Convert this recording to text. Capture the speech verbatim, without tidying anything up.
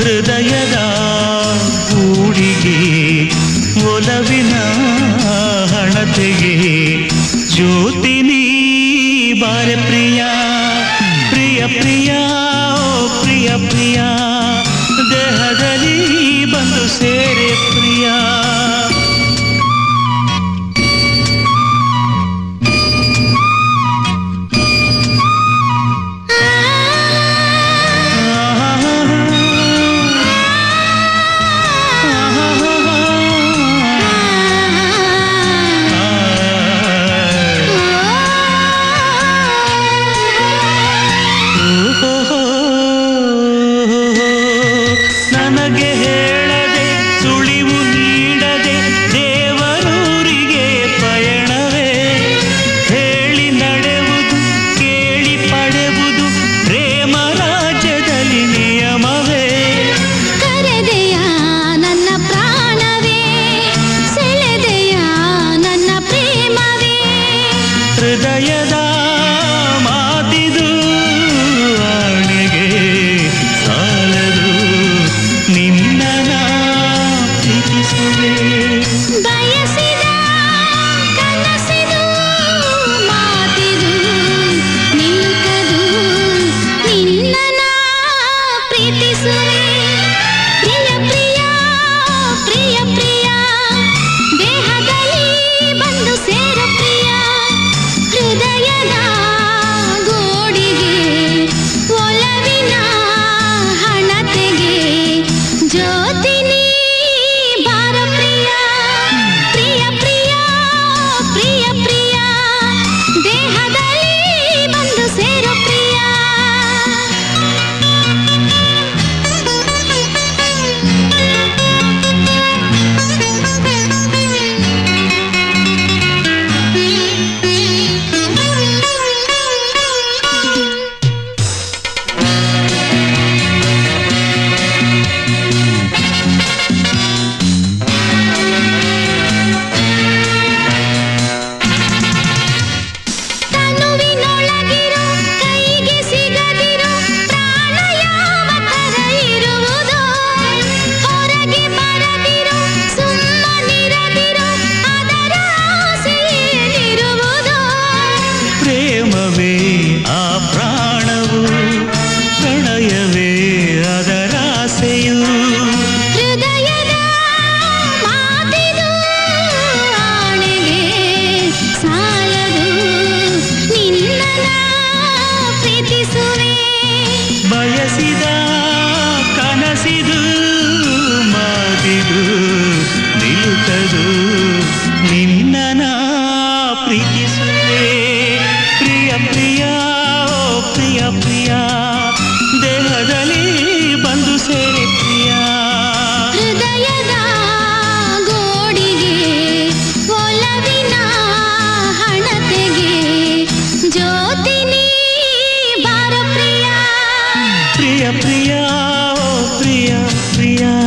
ಹೃದಯದ ಗೂಡಿಗೆ ಒಲವಿನ ಹಣತೆಗೆ ಜ್ಯೋತಿ ನೀ ಬಾರೆ ಪ್ರಿಯ ಪ್ರಿಯ ಪ್ರಿಯ ಪ್ರಿಯ ಪ್ರಿಯ ದೇಹದಲ್ಲಿ ಬಂದು ಸೇರೆ ಪ್ರಿಯ ನನಗೆ ಹೇಳದೆ ಸುಳಿವು ನೀಡದೆ ದೇವರೂರಿಗೆ ಪಯಣವೇ ಹೇಳಿ ನಡೆಯುವುದು ಕೇಳಿ ಪಡೆಯುವುದು ಪ್ರೇಮ ರಾಜ್ಯದಲ್ಲಿ ನಿಯಮವೇ ಕರೆದೆಯ ನನ್ನ ಪ್ರಾಣವೇ ಸೆಳೆದೆಯ ನನ್ನ ಪ್ರೇಮವೇ ಹೃದಯದ ಮಾತಿದು ಆಣೆಗೆ ಸಾಲದು ನಿನ್ನ ಪ್ರೀತಿಸುವೆ ಬಯಸಿದ ಕನಸಿದು ಮಾತಿದು ನಿಲ್ಲುಕದು ನಿನ್ನ ಪ್ರೀತಿಸುವೆ ಪ್ರಿಯ ಪ್ರಿಯ ಪ್ರಿಯ ಪ್ರಿಯ ದೇಹದಲ್ಲಿ ಬಂದು ಸೇರ ಪ್ರಿಯ ಹೃದಯದ ಗೋಡಿಗೆ ಒಲವಿನ ಹಣತೆಗೆ ಜ್ಯೋತಿ ನೀ ಬಾರ ಪ್ರಿಯ ಪ್ರಿಯ ಪ್ರಿಯ ಪ್ರಿಯ ಪ್ರಿಯ ದೇಹದಲ್ಲಿ ಬಂದು ಸೇರೋ ಪ್ರಿಯ ತನುವಿನೊಳಗಿರೋ ಕೈಗೆ ಸಿಗದಿರೋ ಪ್ರಾಣ ಯಾವ ಥರ ಇರುವುದೋ ಹೊರಗೆ ಬರದಿರೋ ಸುಮ್ಮನಿರದಿರೋ ಅದರ ಆಸೆ ಏನಿರುವುದೋ ಪ್ರೇಮವೇ ಆ ಪ್ರಾಣವು ಪ್ರಣಯವೇ ಅದರ ಆಸೆಯು ಹೃದಯದ ಮಾತಿದು ಆಣೆಗೆ ಸಾಲದು ನಿನ್ನ ಪ್ರೀತಿಸುವೆ ಬಯಸಿದ ಕನಸಿದು ಮಾತಿದು ನಿಲ್ಲುತ್ತದು ನಿನ್ನ ಪ್ರೀತಿಸುವೆ ಪ್ರಿಯ ಪ್ರಿಯ ಪ್ರಿಯ ಪ್ರಿಯ ದೇಹದಲ್ಲಿ ಬಂದು ಸೇರಿ ಪ್ರಿಯ ಹೃದಯದ ಗೋಡಿಗೆ ಒಲವಿನ ಹಣತೆಗೆ ಜ್ಯೋತಿ ನೀ ಬಾರ ಪ್ರಿಯ ಪ್ರಿಯ ಪ್ರಿಯ ಪ್ರಿಯ ಪ್ರಿಯ